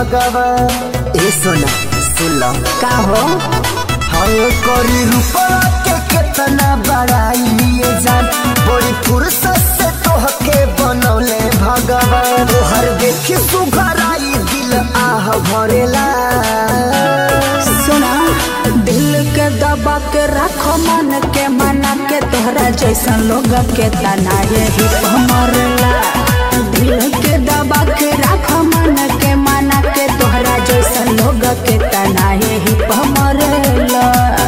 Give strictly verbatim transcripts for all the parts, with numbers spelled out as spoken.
भगवान। ए सोना सुन लो का हो हम करी रूपा के कितना बड़ाई लिए जान, बड़ी फुर्सत से तोहके बनौले भगवान। तोहर देखी सुघराई दिल आह भरेला। सुना दिल के दबा के रखो मन के मना के तोहरा जैसा लोग के तना यही मरला। दिल के दबा के रखो मन के मना के तोहरा जैसा लोग के तना यही मरला।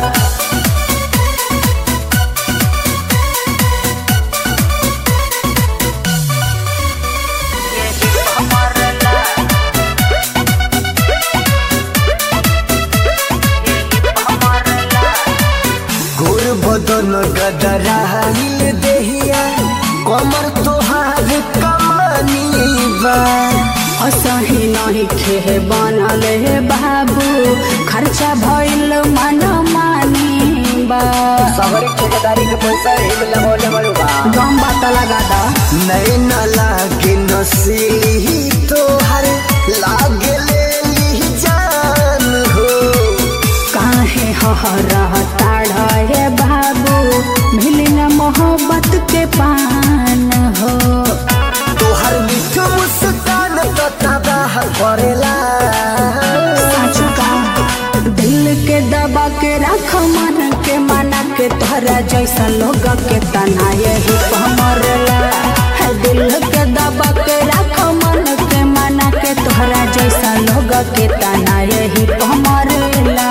बदन गदराइल देहिया कमर तोहार कमानी बा। असही नहीं खे बनल हे बाबू खर्चा भइल मन मानी बा। शहर ठेकेदारी के पैसा ही लगौले बड़ुबा। गम बात लगा दा नैन लागे नसीली तोहर लागे ले ली जान हो। काहे हहरह ताड़ा हे बाबू मिली न मोहब्बत के पान हो। तोहर मीठ मुस्कान तो तबाह करेला। साचु का दिल के दबा के रख मन के मना के तोहरा जैसा लोग के तना यही मरला। दिल के दबा के रख मन के मना के तोहरा जैसा लोग के तना यही मरला।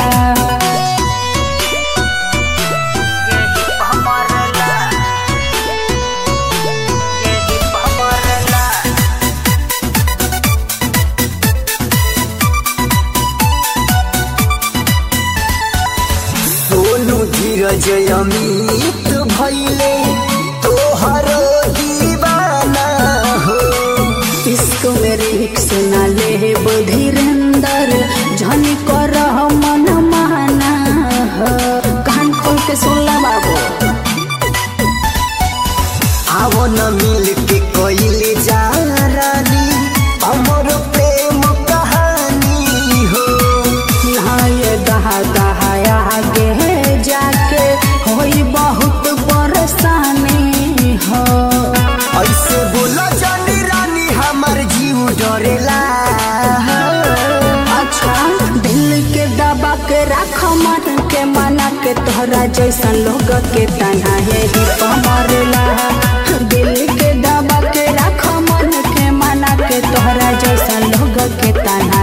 धीरज अमित भइले तोहर दीवाना हो। इश्क मेरे हिक्स न ले धीरेंद्र झन कर मन माना हो। कान खोल के सुनला बाबू आवो न मिल के कोइले जा रानी अमर प्रेम कहानी हो। नहाए दहा दहाया आगे जाके होई बहुत परेशानी हो। ऐसे बोला जानी रानी हमार जीव डरेला। अच्छा दिल के दबा के रख मन के मना के तोहरा जैसा लोग के तना यही मरला। दिल के दबा के रख मन के मना के तोहरा जैसा लोग के तना